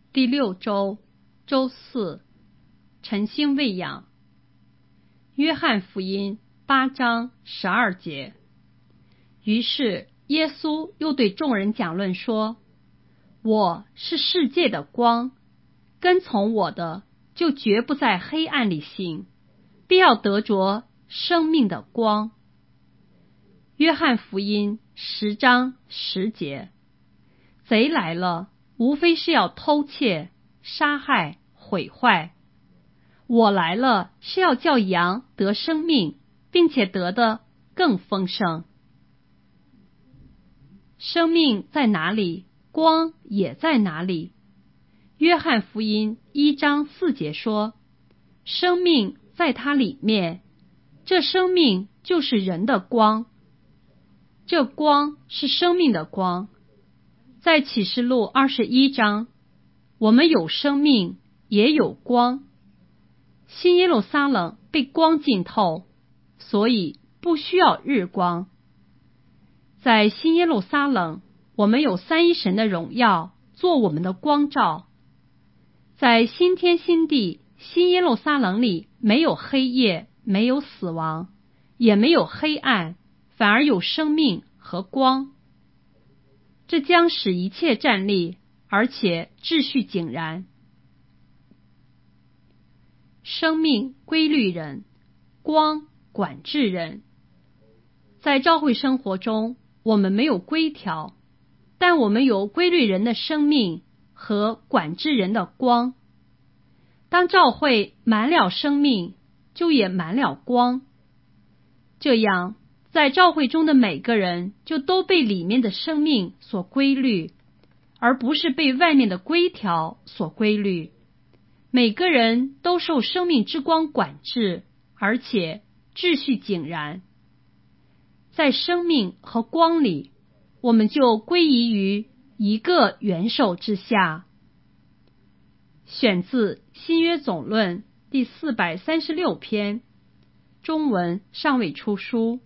第6周周四，晨星喂养。约翰福音8章12节。于是耶稣又对众人讲论说，我是世界的光，跟从我的就绝不在黑暗里行，必要得着生命的光。约翰福音10章10节。贼来了，无非是要偷窃、杀害、毁坏。我来了，是要叫羊得生命，并且得的更丰盛。生命在哪里，光也在哪里。约翰福音1章4节说，生命在它里面，这生命就是人的光。这光是生命的光。在启示录21章，我们有生命，也有光。新耶路撒冷被光浸透，所以不需要日光。在新耶路撒冷，我们有三一神的荣耀做我们的光照。在新天新地新耶路撒冷里，没有黑夜，没有死亡，也没有黑暗，反而有生命和光。这将使一切站立，而且秩序井然。生命规律人，光管制人。在教会生活中，我们没有规条，但我们有规律人的生命和管制人的光。当教会满了生命，就也满了光。这样，在教会中的每个人就都被里面的生命所规律，而不是被外面的规条所规律。每个人都受生命之光管制，而且秩序井然。在生命和光里，我们就归依于一个元首之下。选自新约总论第436篇，中文尚未出书。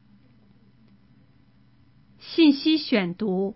信息选读。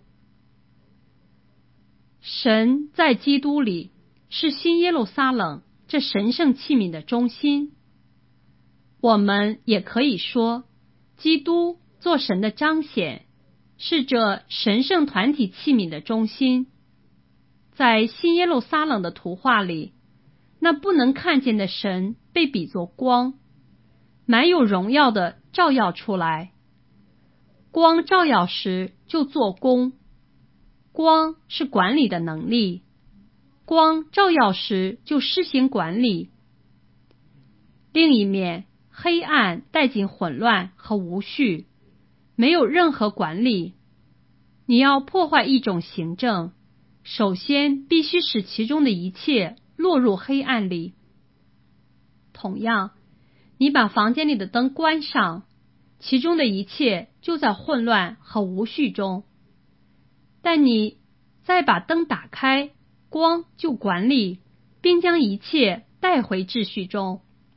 神在基督里是新耶路撒冷这神圣器皿的中心。我们也可以说，基督做神的彰显，是这神圣团体器皿的中心。在新耶路撒冷的图画里，那不能看见的神被比作光，满有荣耀的照耀出来。光照耀时就做工，光是管理的能力，光照耀时就施行管理。另一面，黑暗带进混乱和无序，没有任何管理。你要破坏一种行政，首先必须使其中的一切落入黑暗里。同样，你把房间里的灯关上，其中的一切就在混乱和无序中。但你再把灯打开，光就管理，并将一切带回秩序中。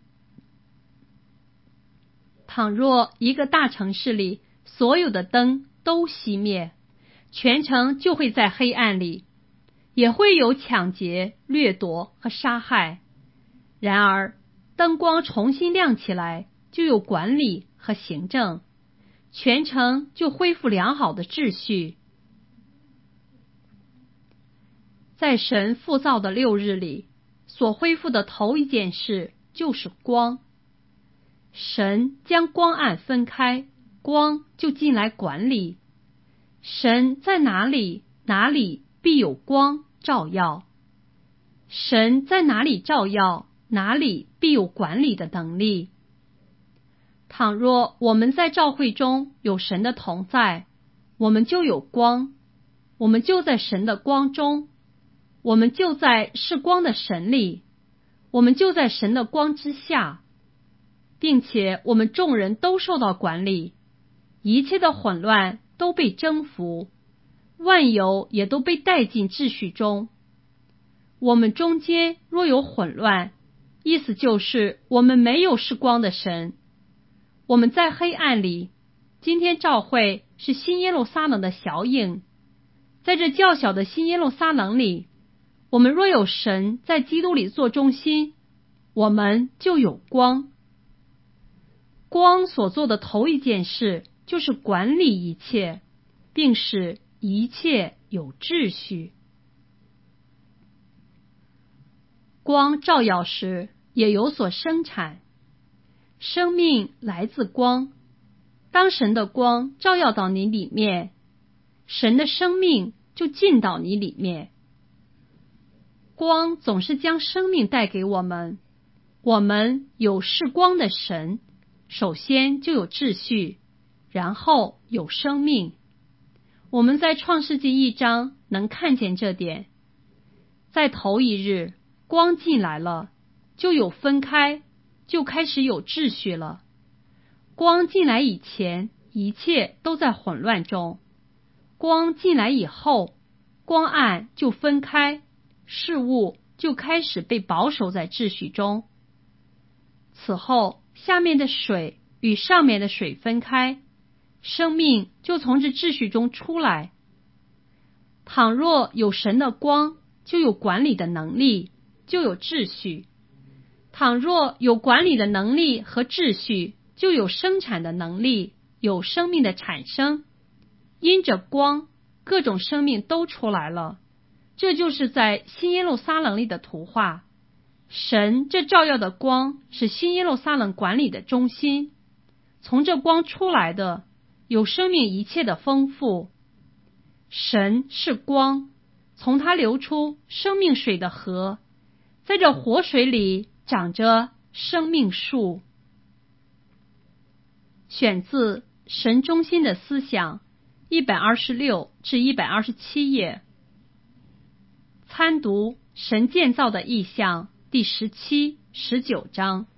倘若一个大城市里所有的灯都熄灭，全城就会在黑暗里，也会有抢劫、掠夺和杀害。然而，灯光重新亮起来，就有管理和行政，全城就恢复良好的秩序。在神复造的6日里，所恢复的头一件事就是光。神将光暗分开，光就进来管理。神在哪里，哪里必有光照耀。神在哪里照耀，哪里必有管理的能力。倘若我们在教会中有神的同在，我们就有光，我们就在神的光中，我们就在是光的神里，我们就在神的光之下，并且我们众人都受到管理，一切的混乱都被征服，万有也都被带进秩序中。我们中间若有混乱，意思就是我们没有是光的神，我们在黑暗里。今天教会是新耶路撒冷的小影，在这较小的新耶路撒冷里， 我们若有神在基督里做中心，我们就有光。光所做的头一件事就是管理一切，并使一切有秩序。光照耀时也有所生产，生命来自光。当神的光照耀到你里面，神的生命就进到你里面。光总是将生命带给我们，我们有是光的神，首先就有秩序，然后有生命。我们在创世纪1章能看见这点。在头一日，光进来了，就有分开，就开始有秩序了。光进来以前，一切都在混乱中。光进来以后，光暗就分开，事物就开始被保守在秩序中。此后，下面的水与上面的水分开，生命就从这秩序中出来。倘若有神的光，就有管理的能力，就有秩序。倘若有管理的能力和秩序，就有生产的能力，有生命的产生。因着光，各种生命都出来了。这就是在新耶路撒冷里的图画。神这照耀的光是新耶路撒冷管理的中心，从这光出来的有生命一切的丰富。神是光，从它流出生命水的河，在这活水里长着生命树。选自《神中心的思想》126至127页。参读神建造的意象第17、19章。